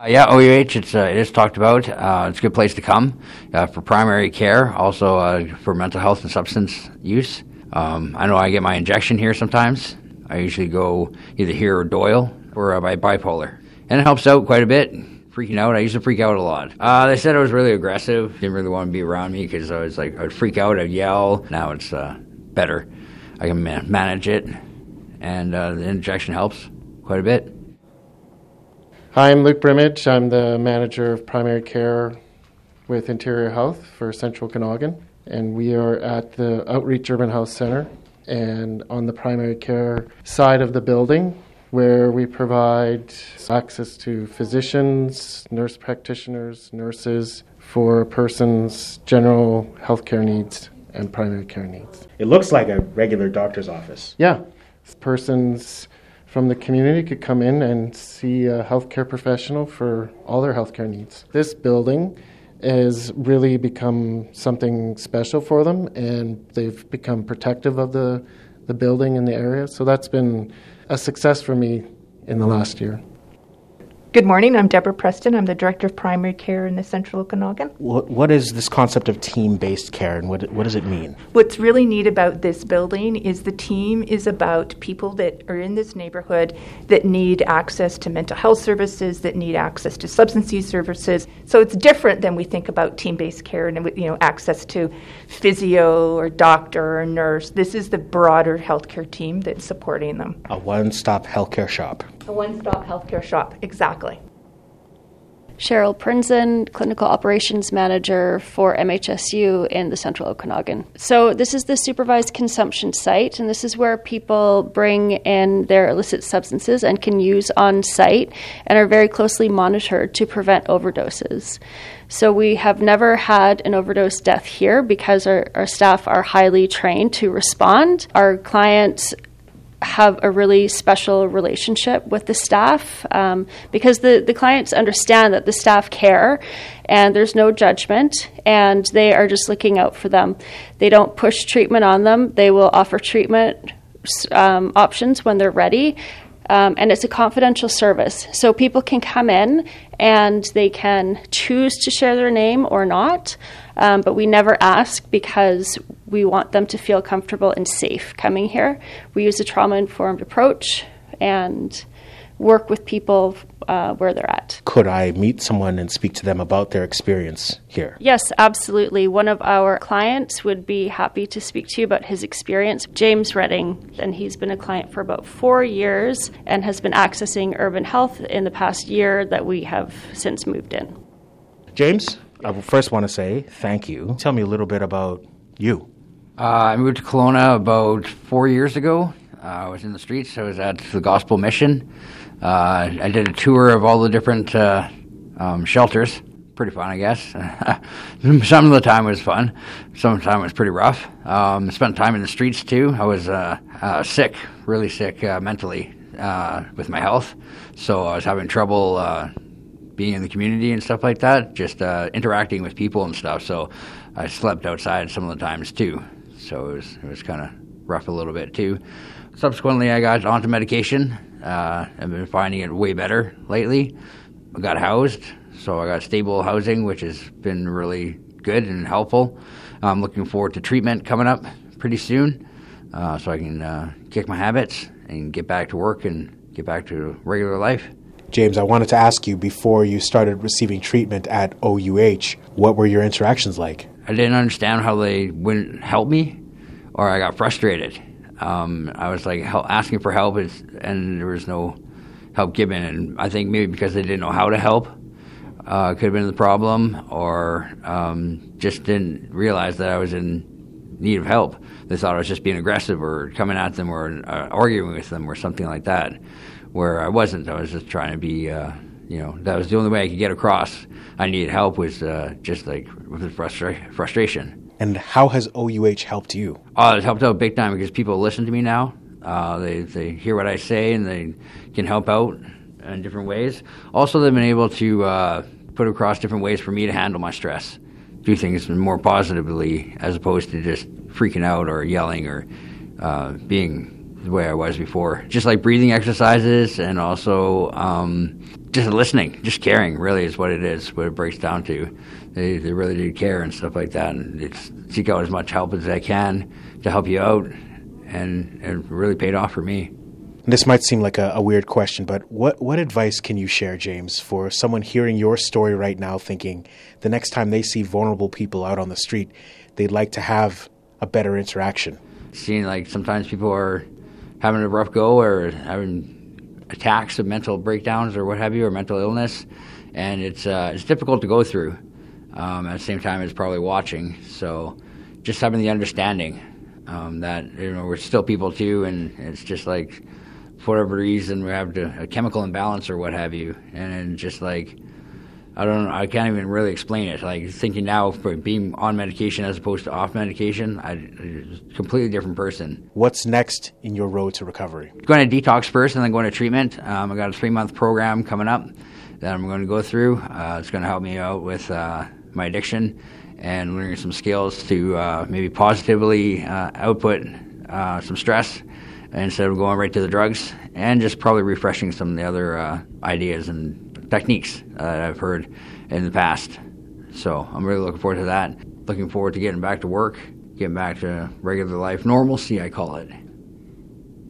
Yeah, OUH, it is talked about. It's a good place to come for primary care, also for mental health and substance use. I know I get my injection here sometimes. I usually go either here or Doyle for my bipolar. And it helps out quite a bit. Freaking out, I used to freak out a lot. They said I was really aggressive, didn't really want to be around me because I would freak out, I'd yell. Now it's better. I can manage it, and the injection helps quite a bit. Hi, I'm Luke Brimage. I'm the manager of primary care with Interior Health for Central Okanagan, and we are at the Outreach Urban Health Centre and on the primary care side of the building, where we provide access to physicians, nurse practitioners, nurses for a person's general healthcare needs and primary care needs. It looks like a regular doctor's office. Yeah, persons from the community could come in and see a healthcare professional for all their healthcare needs. This building has really become something special for them, and they've become protective of the building and the area. So that's been a success for me in the last year. Good morning, I'm Deborah Preston. I'm the Director of Primary Care in the Central Okanagan. What is this concept of team-based care, and what does it mean? What's really neat about this building is the team is about people that are in this neighborhood that need access to mental health services, that need access to substance use services. So it's different than we think about team-based care and access to physio or doctor or nurse. This is the broader healthcare team that's supporting them. A one-stop healthcare shop. A one-stop healthcare shop, exactly. Cheryl Prinzen, Clinical Operations Manager for MHSU in the Central Okanagan. So this is the supervised consumption site, and this is where people bring in their illicit substances and can use on site and are very closely monitored to prevent overdoses. So we have never had an overdose death here because our staff are highly trained to respond. Our clients have a really special relationship with the staff because the clients understand that the staff care and there's no judgment and they are just looking out for them. They don't push treatment on them. They will offer treatment options when they're ready. And it's a confidential service. So people can come in and they can choose to share their name or not. But we never ask because we want them to feel comfortable and safe coming here. We use a trauma-informed approach and work with people where they're at. Could I meet someone and speak to them about their experience here? Yes, absolutely. One of our clients would be happy to speak to you about his experience. James Redding, and he's been a client for about 4 years and has been accessing Urban Health in the past year that we have since moved in. James, I first want to say thank you. Tell me a little bit about you. I moved to Kelowna about 4 years ago. I was in the streets. I was at the Gospel Mission. I did a tour of all the different shelters. Pretty fun, I guess. Some of the time was fun. Some of the time was pretty rough. Spent time in the streets, too. I was sick, really sick mentally with my health. So I was having trouble being in the community and stuff like that, just interacting with people and stuff. So I slept outside some of the times, too. So it was kind of rough a little bit, too. Subsequently, I got onto medication. I've been finding it way better lately. I got housed, so I got stable housing, which has been really good and helpful. I'm looking forward to treatment coming up pretty soon, so I can kick my habits and get back to work and get back to regular life. James, I wanted to ask you, before you started receiving treatment at OUH, what were your interactions like? I didn't understand how they wouldn't help me, or I got frustrated. I was like asking for help, and there was no help given. And I think maybe because they didn't know how to help, could have been the problem, or just didn't realize that I was in need of help. They thought I was just being aggressive or coming at them or arguing with them or something like that, where I wasn't. I was just trying to be, that was the only way I could get across I needed help was just like with frustration. And how has OUH helped you? It's helped out big time because people listen to me now. They hear what I say and they can help out in different ways. Also, they've been able to put across different ways for me to handle my stress, do things more positively as opposed to just freaking out or yelling or being the way I was before. Just like breathing exercises and also just listening, just caring, really is what it is, what it breaks down to. They really do care and stuff like that, and it's seek out as much help as I can to help you out, and it really paid off for me. This might seem like a weird question, but what advice can you share, James, for someone hearing your story right now thinking the next time they see vulnerable people out on the street, they'd like to have a better interaction? Seeing like sometimes people are having a rough go or having attacks of mental breakdowns or what have you, or mental illness, and it's difficult to go through. At the same time, it's probably watching. So just having the understanding that we're still people too, and it's just like for whatever reason we have a chemical imbalance or what have you, and just like I can't even really explain it. Like thinking now for being on medication as opposed to off medication, I'm a completely different person. What's next in your road to recovery? Going to detox first and then going to treatment. I got a 3-month program coming up that I'm going to go through. It's going to help me out with my addiction and learning some skills to maybe positively output some stress instead of going right to the drugs, and just probably refreshing some of the other ideas and techniques that I've heard in the past. So I'm really looking forward to that. Looking forward to getting back to work, getting back to regular life, normalcy I call it.